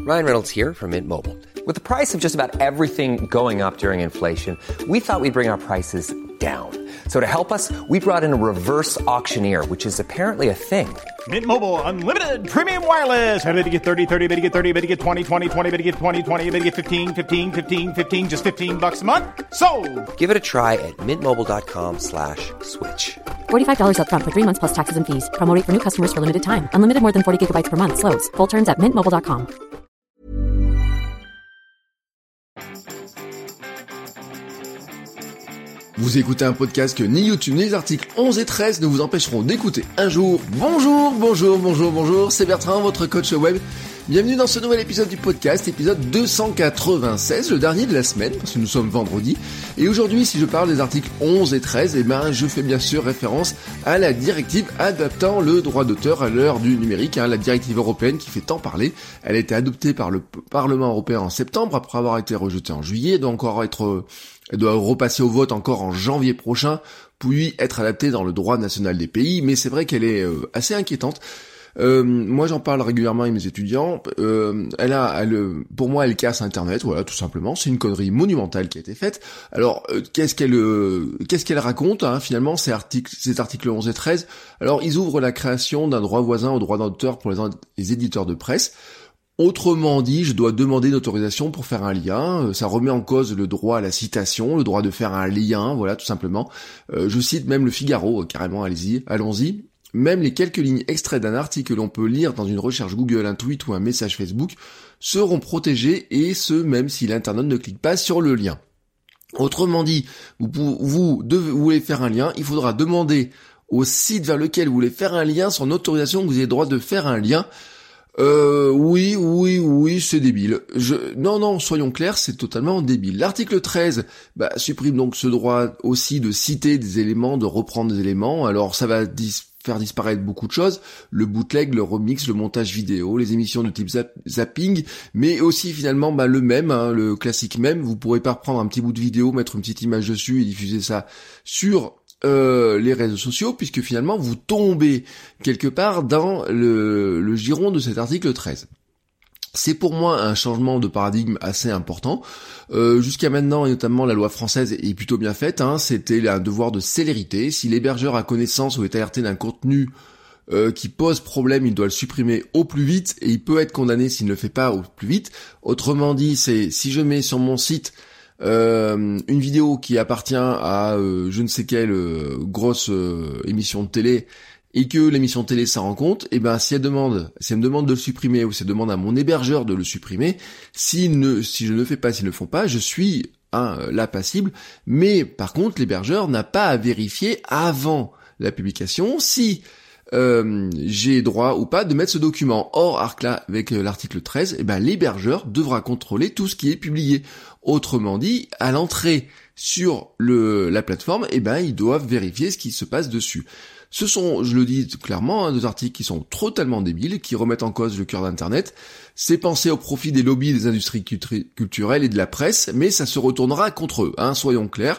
Ryan Reynolds here from Mint Mobile. With the price of just about everything going up during inflation, we thought we'd bring our prices down. So to help us, we brought in a reverse auctioneer, which is apparently a thing. Mint Mobile Unlimited Premium Wireless. How to get 30, 30, how to get 30, how to get 20, 20, 20, how to get 20, 20, how to get 15, 15, 15, 15, just $15 a month? Sold! Give it a try at mintmobile.com/switch. $45 up front for 3 months plus taxes and fees. Promo rate for new customers for limited time. Unlimited more than 40 gigabytes per month. Slows full terms at mintmobile.com. Vous écoutez un podcast que ni YouTube ni les articles 11 et 13 ne vous empêcheront d'écouter un jour. Bonjour, c'est Bertrand, votre coach web. Bienvenue dans ce nouvel épisode du podcast, épisode 296, le dernier de la semaine, parce que nous sommes vendredi. Et aujourd'hui, si je parle des articles 11 et 13, je fais bien sûr référence à la directive adaptant le droit d'auteur à l'heure du numérique, la directive européenne qui fait tant parler. Elle a été adoptée par le Parlement européen en septembre, après avoir été rejetée en juillet, elle doit repasser au vote encore en janvier prochain, puis être adaptée dans le droit national des pays, mais c'est vrai qu'elle est assez inquiétante. Moi j'en parle régulièrement avec mes étudiants. Pour moi elle casse Internet, voilà, tout simplement. C'est une connerie monumentale qui a été faite. Alors qu'est-ce qu'elle raconte finalement ces articles 11 et 13. Alors ils ouvrent la création d'un droit voisin au droit d'auteur pour les éditeurs de presse. Autrement dit, je dois demander une autorisation pour faire un lien. Ça remet en cause le droit à la citation, le droit de faire un lien, voilà, tout simplement. Je cite même le Figaro, carrément, allons-y. Même les quelques lignes extraits d'un article que l'on peut lire dans une recherche Google, un tweet ou un message Facebook seront protégés, et ce, même si l'internaute ne clique pas sur le lien. Autrement dit, vous voulez faire un lien, il faudra demander au site vers lequel vous voulez faire un lien son autorisation que vous ayez le droit de faire un lien. Oui, c'est débile. Non, soyons clairs, c'est totalement débile. L'article 13, supprime donc ce droit aussi de citer des éléments, de reprendre des éléments. Alors ça va faire disparaître beaucoup de choses, le bootleg, le remix, le montage vidéo, les émissions de type zapping, mais aussi finalement le mème, le classique mème. Vous pourrez pas reprendre un petit bout de vidéo, mettre une petite image dessus et diffuser ça sur les réseaux sociaux, puisque finalement vous tombez quelque part dans le giron de cet article 13. C'est pour moi un changement de paradigme assez important. Jusqu'à maintenant, et notamment la loi française est plutôt bien faite, c'était un devoir de célérité. Si l'hébergeur a connaissance ou est alerté d'un contenu qui pose problème, il doit le supprimer au plus vite, et il peut être condamné s'il ne le fait pas au plus vite. Autrement dit, c'est si je mets sur mon site une vidéo qui appartient à je ne sais quelle grosse émission de télé, et que l'émission de télé s'en rend compte, si elle me demande de le supprimer, ou si elle demande à mon hébergeur de le supprimer, si je ne le fais pas, s'ils ne le font pas, je suis là passible. Mais par contre, l'hébergeur n'a pas à vérifier avant la publication si j'ai droit ou pas de mettre ce document. Or, avec l'article 13, l'hébergeur devra contrôler tout ce qui est publié. Autrement dit, à l'entrée sur la plateforme, ils doivent vérifier ce qui se passe dessus. Ce sont, je le dis clairement, deux articles qui sont totalement débiles, qui remettent en cause le cœur d'Internet. C'est pensé au profit des lobbies des industries culturelles et de la presse, mais ça se retournera contre eux, soyons clairs.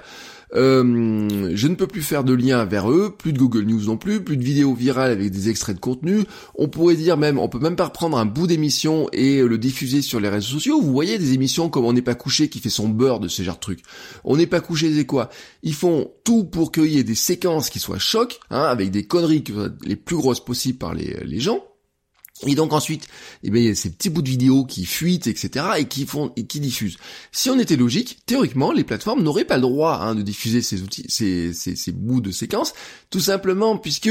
Je ne peux plus faire de lien vers eux, plus de Google News non plus, plus de vidéos virales avec des extraits de contenu. On peut même pas reprendre un bout d'émission et le diffuser sur les réseaux sociaux. Vous voyez des émissions comme On n'est pas couché qui fait son beurre de ce genre de trucs. On n'est pas couché, c'est quoi? Ils font tout pour qu'il y ait des séquences qui soient chocs, avec des conneries les plus grosses possibles par les gens. Et donc ensuite, il y a ces petits bouts de vidéos qui fuitent, etc., et qui diffusent. Si on était logique, théoriquement, les plateformes n'auraient pas le droit de diffuser ces bouts de séquences, tout simplement puisque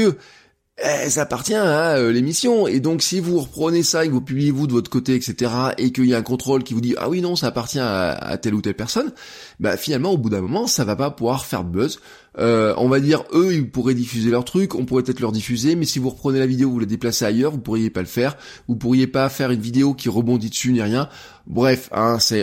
ça appartient à l'émission. Et donc si vous reprenez ça et que vous publiez vous de votre côté, etc., et qu'il y a un contrôle qui vous dit ah oui non ça appartient à telle ou telle personne, finalement au bout d'un moment ça va pas pouvoir faire de buzz. On va dire eux ils pourraient diffuser leur truc, on pourrait peut-être leur diffuser, mais si vous reprenez la vidéo, vous la déplacez ailleurs, vous pourriez pas le faire, vous pourriez pas faire une vidéo qui rebondit dessus ni rien. Bref, c'est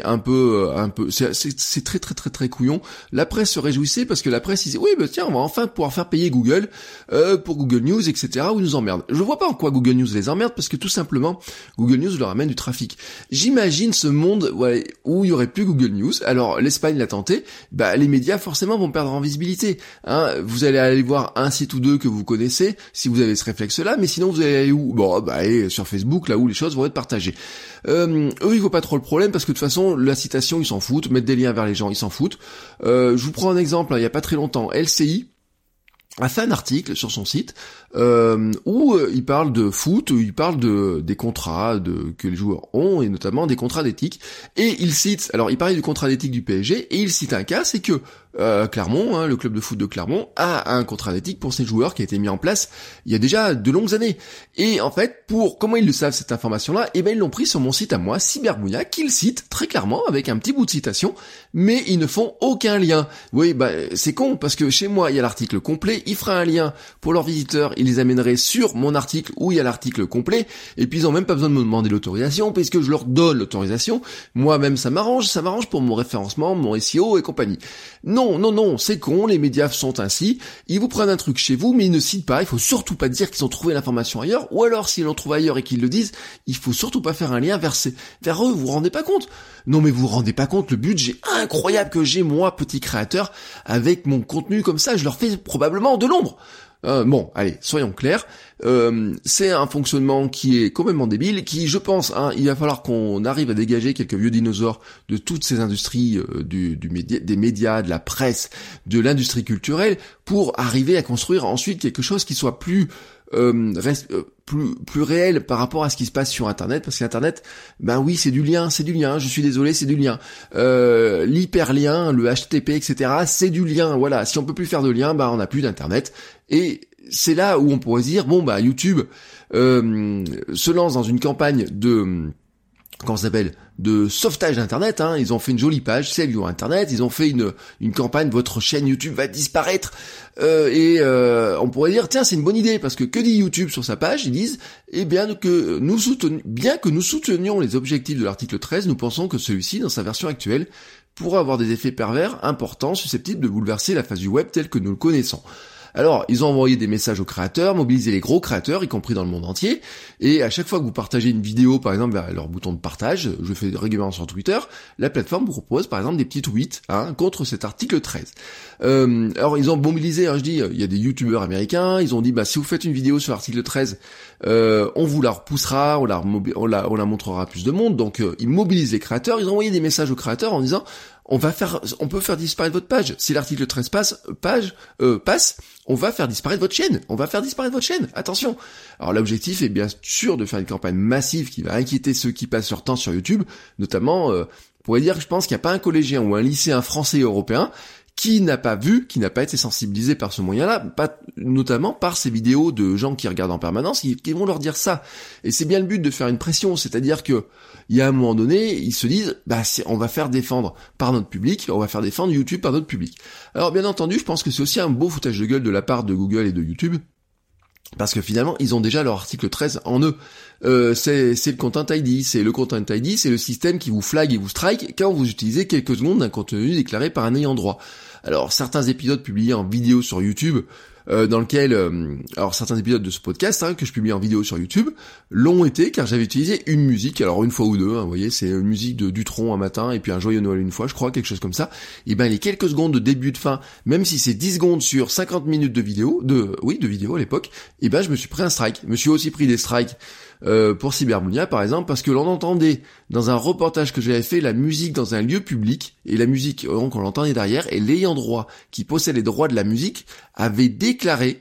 c'est très très très très couillon. La presse se réjouissait parce que la presse disait oui tiens on va enfin pouvoir faire payer Google pour Google News, etc. où ils nous emmerdent. Je vois pas en quoi Google News les emmerde, parce que tout simplement Google News leur amène du trafic. J'imagine ce monde où il y aurait plus Google News. Alors l'Espagne l'a tenté, les médias forcément vont perdre en visibilité. hein, vous allez aller voir un site ou deux que vous connaissez, si vous avez ce réflexe-là, mais sinon vous allez aller où? Bon, bah, allez sur Facebook, là où les choses vont être partagées. Eux, ils voient pas trop le problème, parce que de toute façon, la citation, ils s'en foutent, mettre des liens vers les gens, ils s'en foutent. Je vous prends un exemple, hein, il y a pas très longtemps, LCI a fait un article sur son site où il parle de foot, où il parle des contrats que les joueurs ont, et notamment des contrats d'éthique, et il cite, alors il parlait du contrat d'éthique du PSG, et il cite un cas, c'est que Clermont, hein, le club de foot de Clermont, a un contrat d'éthique pour ses joueurs qui a été mis en place il y a déjà de longues années. Et en fait, comment ils le savent cette information-là? Eh ben ils l'ont pris sur mon site à moi, Cyberbouya, qui le cite très clairement avec un petit bout de citation, mais ils ne font aucun lien. Oui, bah c'est con, parce que chez moi il y a l'article complet, ils feraient un lien pour leurs visiteurs, ils les amèneraient sur mon article où il y a l'article complet, et puis ils ont même pas besoin de me demander l'autorisation, puisque je leur donne l'autorisation. Moi-même ça m'arrange pour mon référencement, mon SEO et compagnie. Non, c'est con, les médias sont ainsi, ils vous prennent un truc chez vous, mais ils ne citent pas, il faut surtout pas dire qu'ils ont trouvé l'information ailleurs, ou alors s'ils l'ont trouvé ailleurs et qu'ils le disent, il faut surtout pas faire un lien vers eux, vous vous rendez pas compte? Non mais vous vous rendez pas compte le budget incroyable que j'ai, moi, petit créateur, avec mon contenu comme ça, je leur fais probablement de l'ombre. Bon, allez, soyons clairs, c'est un fonctionnement qui est complètement débile, qui, je pense, hein, il va falloir qu'on arrive à dégager quelques vieux dinosaures de toutes ces industries des médias, de la presse, de l'industrie culturelle, pour arriver à construire ensuite quelque chose qui soit plus réel par rapport à ce qui se passe sur Internet, parce qu'Internet, ben oui, c'est du lien, je suis désolé, c'est du lien. L'hyperlien, le HTTP, etc., c'est du lien, voilà. Si on peut plus faire de lien, ben on n'a plus d'Internet. Et c'est là où on pourrait se dire, bon, bah YouTube se lance dans une campagne de... comment ça s'appelle, de sauvetage d'Internet, hein. Ils ont fait une jolie page, Save Your Internet, ils ont fait une campagne, votre chaîne YouTube va disparaître, on pourrait dire, tiens, c'est une bonne idée, parce que dit YouTube sur sa page? Ils disent, bien que nous soutenions les objectifs de l'article 13, nous pensons que celui-ci, dans sa version actuelle, pourra avoir des effets pervers importants, susceptibles de bouleverser la phase du web telle que nous le connaissons. Alors, ils ont envoyé des messages aux créateurs, mobilisé les gros créateurs, y compris dans le monde entier, et à chaque fois que vous partagez une vidéo, par exemple, vers leur bouton de partage, je le fais régulièrement sur Twitter, la plateforme vous propose, par exemple, des petits tweets, hein, contre cet article 13. Alors, ils ont mobilisé, hein, je dis, il y a des youtubeurs américains, ils ont dit, bah, si vous faites une vidéo sur l'article 13, on vous la repoussera, on la montrera à plus de monde, donc ils mobilisent les créateurs, ils ont envoyé des messages aux créateurs en disant, on peut faire disparaître votre page. Si l'article 13 passe, on va faire disparaître votre chaîne. Attention. Alors l'objectif est bien sûr de faire une campagne massive qui va inquiéter ceux qui passent leur temps sur YouTube, notamment, on pourrait dire que je pense qu'il n'y a pas un collégien ou un lycéen français et européen qui n'a pas été sensibilisé par ce moyen-là, notamment par ces vidéos de gens qui regardent en permanence, qui vont leur dire ça. Et c'est bien le but de faire une pression, c'est-à-dire que, il y a un moment donné, ils se disent, on va faire défendre par notre public, on va faire défendre YouTube par notre public. Alors, bien entendu, je pense que c'est aussi un beau foutage de gueule de la part de Google et de YouTube, parce que finalement, ils ont déjà leur article 13 en eux. C'est le Content ID, c'est le système qui vous flag et vous strike quand vous utilisez quelques secondes d'un contenu déclaré par un ayant droit. Alors, certains épisodes publiés en vidéo sur YouTube, dans lequel, alors certains épisodes de ce podcast, hein, que je publie en vidéo sur YouTube, l'ont été car j'avais utilisé une musique, alors une fois ou deux, hein, vous voyez, c'est une musique de Dutronc un matin, et puis un Joyeux Noël une fois, je crois, quelque chose comme ça. Et ben les quelques secondes de début de fin, même si c'est 10 secondes sur 50 minutes de vidéo, de vidéo à l'époque, et ben je me suis pris un strike. Je me suis aussi pris des strikes pour Cyberbouya par exemple, parce que l'on entendait dans un reportage que j'avais fait la musique dans un lieu public, et la musique, donc on l'entendait derrière, et l'ayant droit qui possède les droits de la musique avait déclaré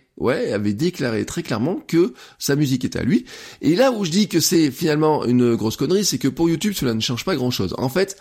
très clairement que sa musique était à lui. Et là où je dis que c'est finalement une grosse connerie, c'est que pour YouTube cela ne change pas grand chose. En fait,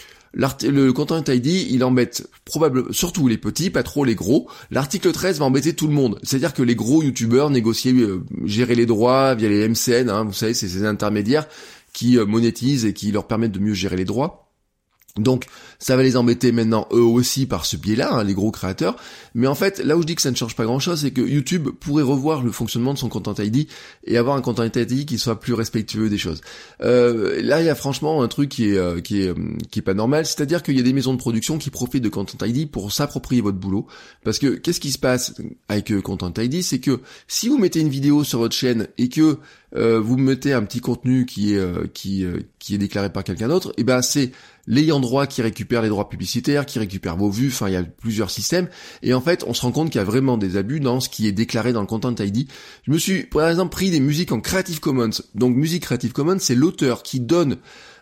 le Content ID, il embête probablement surtout les petits, pas trop les gros. L'article 13 va embêter tout le monde. C'est-à-dire que les gros youtubeurs négociaient, gérer les droits via les MCN, hein, vous savez, c'est ces intermédiaires qui monétisent et qui leur permettent de mieux gérer les droits. Donc ça va les embêter maintenant eux aussi par ce biais-là, hein, les gros créateurs. Mais en fait, là où je dis que ça ne change pas grand-chose, c'est que YouTube pourrait revoir le fonctionnement de son Content ID et avoir un Content ID qui soit plus respectueux des choses. Là, il y a franchement un truc qui est pas normal, c'est-à-dire qu'il y a des maisons de production qui profitent de Content ID pour s'approprier votre boulot. Parce que qu'est-ce qui se passe avec Content ID, c'est que si vous mettez une vidéo sur votre chaîne et que vous mettez un petit contenu qui est déclaré par quelqu'un d'autre, et ben c'est l'ayant droit qui récupère les droits publicitaires, qui récupère vos vues, enfin il y a plusieurs systèmes, et en fait on se rend compte qu'il y a vraiment des abus dans ce qui est déclaré dans le Content ID. Je me suis par exemple pris des musiques en Creative Commons. Donc musique Creative Commons, c'est l'auteur qui donne,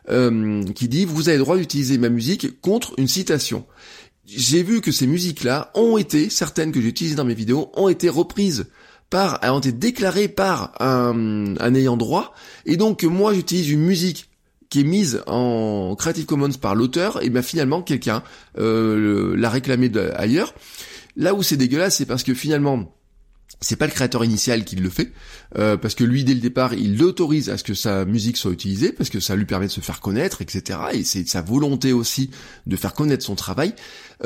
qui dit vous avez le droit d'utiliser ma musique contre une citation. J'ai vu que ces musiques-là ont été, certaines que j'ai utilisées dans mes vidéos, ont été reprises ont été déclarées par un ayant droit, et donc moi j'utilise une musique qui est mise en Creative Commons par l'auteur, et bien finalement quelqu'un l'a réclamé ailleurs. Là où c'est dégueulasse, c'est parce que finalement c'est pas le créateur initial qui le fait, parce que lui dès le départ il l'autorise à ce que sa musique soit utilisée, parce que ça lui permet de se faire connaître, etc. Et c'est sa volonté aussi de faire connaître son travail.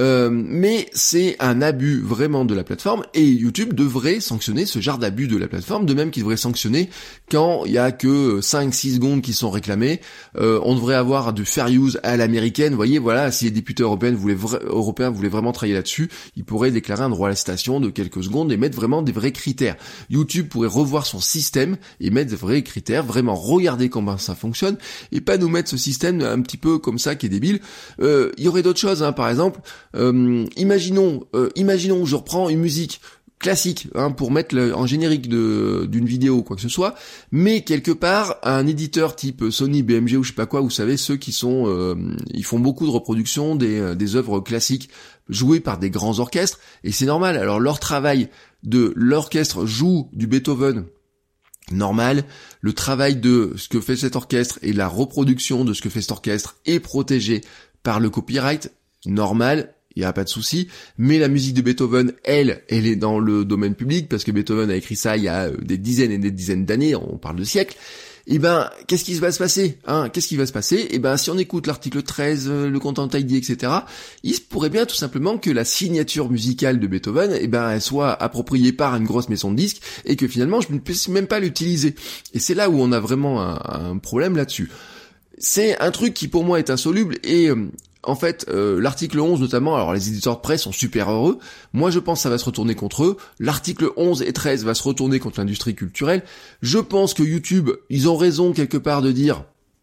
Mais c'est un abus vraiment de la plateforme, et YouTube devrait sanctionner ce genre d'abus de la plateforme, de même qu'il devrait sanctionner quand il y a que 5-6 secondes qui sont réclamées. On devrait avoir du fair use à l'américaine. Vous voyez, voilà, si les députés européens voulaient vraiment travailler là-dessus, ils pourraient déclarer un droit à la citation de quelques secondes et mettre vraiment des vrais critères. YouTube pourrait revoir son système et mettre des vrais critères, vraiment regarder comment ça fonctionne, et pas nous mettre ce système un petit peu comme ça qui est débile. Il y aurait d'autres choses, hein, par exemple, imaginons, je reprends une musique classique, hein, pour mettre en générique d'une vidéo ou quoi que ce soit, mais quelque part un éditeur type Sony, BMG ou je sais pas quoi, vous savez, ceux qui sont ils font beaucoup de reproductions des œuvres classiques jouées par des grands orchestres, et c'est normal. Alors leur travail de l'orchestre joue du Beethoven, normal, le travail de ce que fait cet orchestre et la reproduction de ce que fait cet orchestre est protégé par le copyright, normal, il n'y a pas de souci, mais la musique de Beethoven, elle est dans le domaine public, parce que Beethoven a écrit ça il y a des dizaines et des dizaines d'années, on parle de siècles. Et ben, qu'est-ce qui va se passer, hein? Qu'est-ce qui va se passer? Et ben, si on écoute l'article 13, le Content ID, etc., il se pourrait bien tout simplement que la signature musicale de Beethoven, et ben, elle soit appropriée par une grosse maison de disques, et que finalement, je ne puisse même pas l'utiliser. Et c'est là où on a vraiment un problème là-dessus. C'est un truc qui pour moi est insoluble, et en fait, l'article 11 notamment, alors les éditeurs de presse sont super heureux. Moi, je pense que ça va se retourner contre eux. L'article 11 et 13 va se retourner contre l'industrie culturelle. Je pense que YouTube, ils ont raison quelque part de dire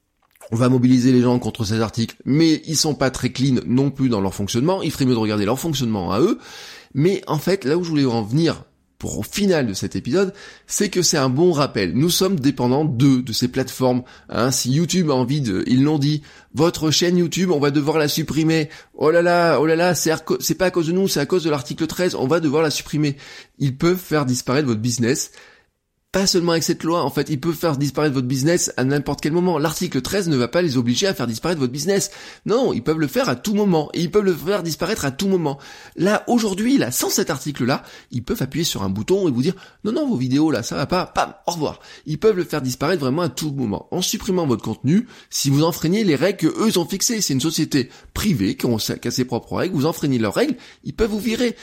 on va mobiliser les gens contre ces articles, mais ils sont pas très clean non plus dans leur fonctionnement. Il ferait mieux de regarder leur fonctionnement à eux. Mais en fait, là où je voulais en venir au final de cet épisode, c'est que c'est un bon rappel. Nous sommes dépendants de ces plateformes. Hein, si YouTube a envie ils l'ont dit, votre chaîne YouTube, on va devoir la supprimer. Oh là là, c'est pas à cause de nous, c'est à cause de l'article 13, on va devoir la supprimer. Ils peuvent faire disparaître votre business. Pas seulement avec cette loi, en fait, ils peuvent faire disparaître votre business à n'importe quel moment. L'article 13 ne va pas les obliger à faire disparaître votre business. Non, ils peuvent le faire à tout moment, et ils peuvent le faire disparaître à tout moment. Là, aujourd'hui, là, sans cet article-là, ils peuvent appuyer sur un bouton et vous dire, non, vos vidéos, là, ça va pas, pam, au revoir. Ils peuvent le faire disparaître vraiment à tout moment. En supprimant votre contenu, si vous enfreignez les règles que eux ont fixées, c'est une société privée qui a ses propres règles, vous enfreignez leurs règles, ils peuvent vous virer.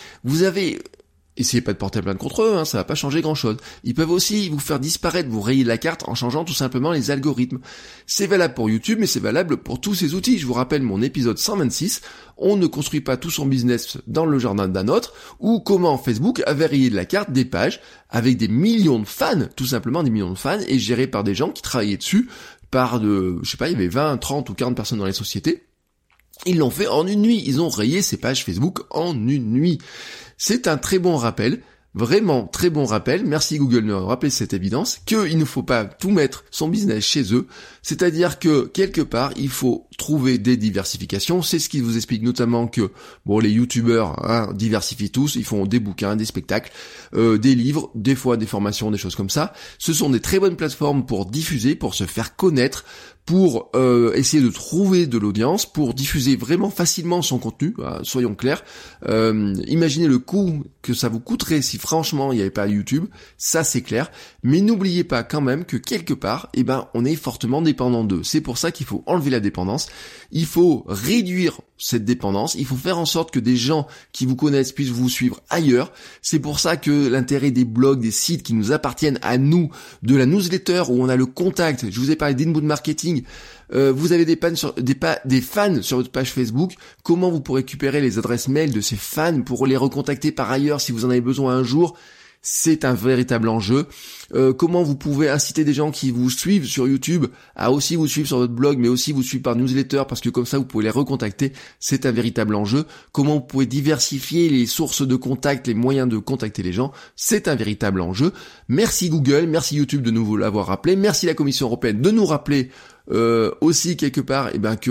Essayez pas de porter plainte contre eux, hein, ça va pas changer grand chose. Ils peuvent aussi vous faire disparaître, vous rayer la carte en changeant tout simplement les algorithmes. C'est valable pour YouTube, mais c'est valable pour tous ces outils. Je vous rappelle mon épisode 126, on ne construit pas tout son business dans le jardin d'un autre, ou comment Facebook avait rayé de la carte des pages avec des millions de fans, tout simplement des millions de fans, et gérés par des gens qui travaillaient dessus, il y avait 20, 30 ou 40 personnes dans les sociétés. Ils l'ont fait en une nuit, ils ont rayé ces pages Facebook en une nuit. C'est un très bon rappel, vraiment très bon rappel, merci Google de nous rappeler cette évidence, qu'il ne faut pas tout mettre son business chez eux, c'est-à-dire que quelque part il faut trouver des diversifications, c'est ce qui vous explique notamment que les youtubeurs diversifient tous, ils font des bouquins, des spectacles, des livres, des fois des formations, des choses comme ça. Ce sont des très bonnes plateformes pour diffuser, pour se faire connaître, pour essayer de trouver de l'audience, pour diffuser vraiment facilement son contenu, soyons clairs. Imaginez le coût que ça vous coûterait si franchement il n'y avait pas YouTube, ça c'est clair, mais n'oubliez pas quand même que quelque part, on est fortement dépendant d'eux. C'est pour ça qu'il faut enlever la dépendance, il faut réduire cette dépendance, il faut faire en sorte que des gens qui vous connaissent puissent vous suivre ailleurs. C'est pour ça que l'intérêt des blogs, des sites qui nous appartiennent à nous, de la newsletter où on a le contact, je vous ai parlé d'inbound marketing, vous avez des fans sur votre page Facebook, comment vous pourrez récupérer les adresses mail de ces fans pour les recontacter par ailleurs si vous en avez besoin un jour. c'est un véritable enjeu. Comment vous pouvez inciter des gens qui vous suivent sur YouTube à aussi vous suivre sur votre blog, mais aussi vous suivre par newsletter, parce que comme ça vous pouvez les recontacter, c'est un véritable enjeu. Comment vous pouvez diversifier les sources de contact, les moyens de contacter les gens, c'est un véritable enjeu. Merci Google, merci YouTube de nous l'avoir rappelé, merci la Commission européenne de nous rappeler aussi quelque part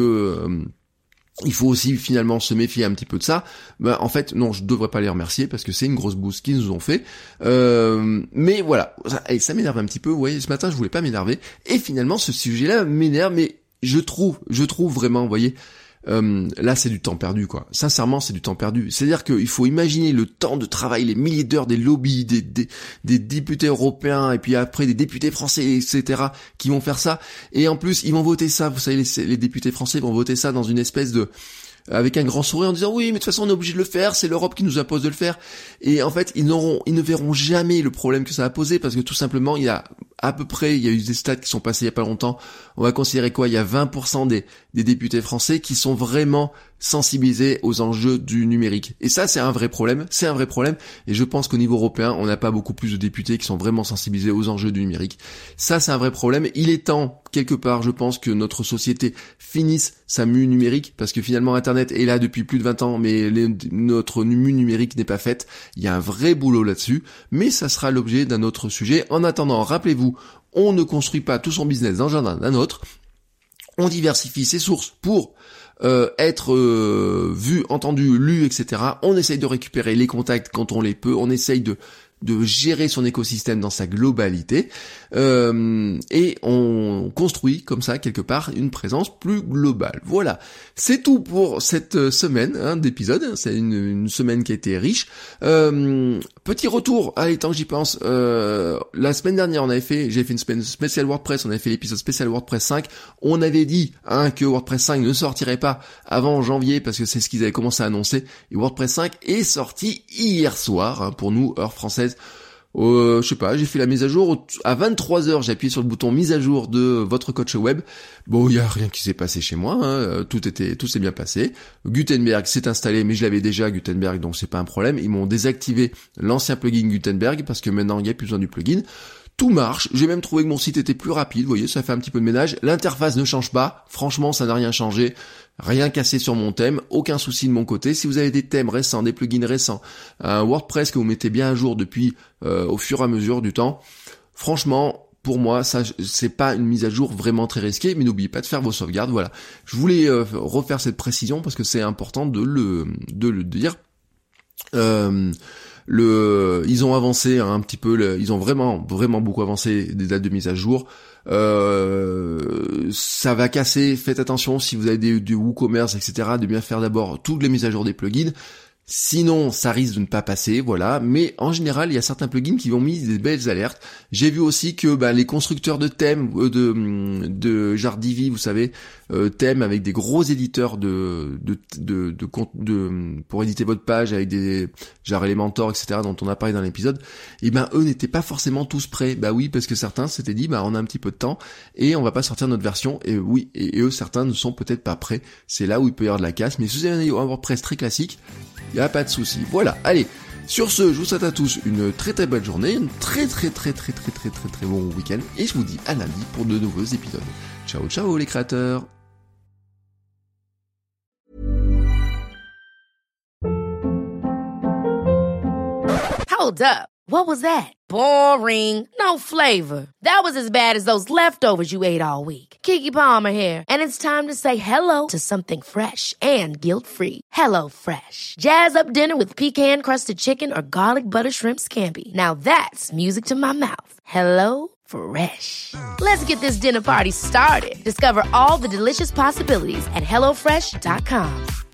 il faut aussi finalement se méfier un petit peu de ça. En fait, non, je devrais pas les remercier parce que c'est une grosse bouse qu'ils nous ont fait. Mais voilà, ça m'énerve un petit peu. Vous voyez, ce matin, je voulais pas m'énerver. Et finalement, ce sujet-là m'énerve, mais je trouve vraiment, vous voyez, là, c'est du temps perdu, quoi. Sincèrement, c'est du temps perdu. C'est-à-dire qu'il faut imaginer le temps de travail, les milliers d'heures des lobbies, des députés européens, et puis après des députés français, etc., qui vont faire ça. Et en plus, ils vont voter ça. Vous savez, les députés français vont voter ça dans une espèce de... avec un grand sourire en disant oui, mais de toute façon on est obligé de le faire, c'est l'Europe qui nous impose de le faire. Et en fait, ils ne verront jamais le problème que ça a posé, parce que tout simplement, il y a eu des stats qui sont passés il y a pas longtemps. On va considérer quoi? Il y a 20% des députés français qui sont vraiment sensibilisés aux enjeux du numérique. Et ça, c'est un vrai problème. Et je pense qu'au niveau européen, on n'a pas beaucoup plus de députés qui sont vraiment sensibilisés aux enjeux du numérique. Ça, c'est un vrai problème. Il est temps, quelque part, je pense, que notre société finisse sa mue numérique, parce que finalement, Internet est là depuis plus de 20 ans, mais notre mue numérique n'est pas faite. Il y a un vrai boulot là-dessus, mais ça sera l'objet d'un autre sujet. En attendant, rappelez-vous, on ne construit pas tout son business dans le jardin d'un autre. On diversifie ses sources pour être vu, entendu, lu, etc. On essaye de récupérer les contacts quand on les peut. On essaye de gérer son écosystème dans sa globalité, et on construit comme ça quelque part une présence plus globale. Voilà, c'est tout pour cette semaine d'épisode. C'est une semaine qui a été riche. Petit retour, allez, tant que j'y pense, la semaine dernière j'ai fait une semaine spéciale WordPress, on avait fait l'épisode spécial WordPress 5, on avait dit que WordPress 5 ne sortirait pas avant janvier, parce que c'est ce qu'ils avaient commencé à annoncer, et WordPress 5 est sorti hier soir, pour nous, heure française. Je sais pas, j'ai fait la mise à jour à 23h, j'ai appuyé sur le bouton mise à jour de votre coach web. Bon, il y a rien qui s'est passé chez moi, tout s'est bien passé. Gutenberg s'est installé, mais je l'avais déjà Gutenberg, donc c'est pas un problème. Ils m'ont désactivé l'ancien plugin Gutenberg parce que maintenant il n'y a plus besoin du plugin. Tout marche, j'ai même trouvé que mon site était plus rapide, vous voyez, ça fait un petit peu de ménage. L'interface ne change pas, franchement ça n'a rien changé, rien cassé sur mon thème, aucun souci de mon côté. Si vous avez des thèmes récents, des plugins récents, un WordPress que vous mettez bien à jour depuis au fur et à mesure du temps, franchement, pour moi, ça c'est pas une mise à jour vraiment très risquée, mais n'oubliez pas de faire vos sauvegardes, voilà. Je voulais refaire cette précision parce que c'est important de le dire. Ils ont avancé un petit peu, ils ont vraiment beaucoup avancé des dates de mise à jour. Ça va casser, faites attention si vous avez du WooCommerce, etc., de bien faire d'abord toutes les mises à jour des plugins. Sinon, ça risque de ne pas passer, voilà. Mais en général, il y a certains plugins qui ont mis des belles alertes. J'ai vu aussi que les constructeurs de thèmes de Jardivi, vous savez, thèmes avec des gros éditeurs pour éditer votre page avec des genre Elementor, etc., dont on a parlé dans l'épisode. Et eux n'étaient pas forcément tous prêts. Oui, parce que certains s'étaient dit, on a un petit peu de temps et on va pas sortir notre version. Et oui, et eux, certains ne sont peut-être pas prêts. C'est là où il peut y avoir de la casse. Mais si vous avez un WordPress très classique, il n'y a pas de souci. Voilà, allez. Sur ce, je vous souhaite à tous une très très bonne journée, une très bon week-end, et je vous dis à lundi pour de nouveaux épisodes. Ciao ciao les créateurs. Hold up. What was that? Boring. No flavor. That was as bad as those leftovers you ate all week. Keke Palmer here, and it's time to say hello to something fresh and guilt-free. Hello Fresh. Jazz up dinner with pecan-crusted chicken or garlic butter shrimp scampi. Now that's music to my mouth. Hello Fresh. Let's get this dinner party started. Discover all the delicious possibilities at HelloFresh.com.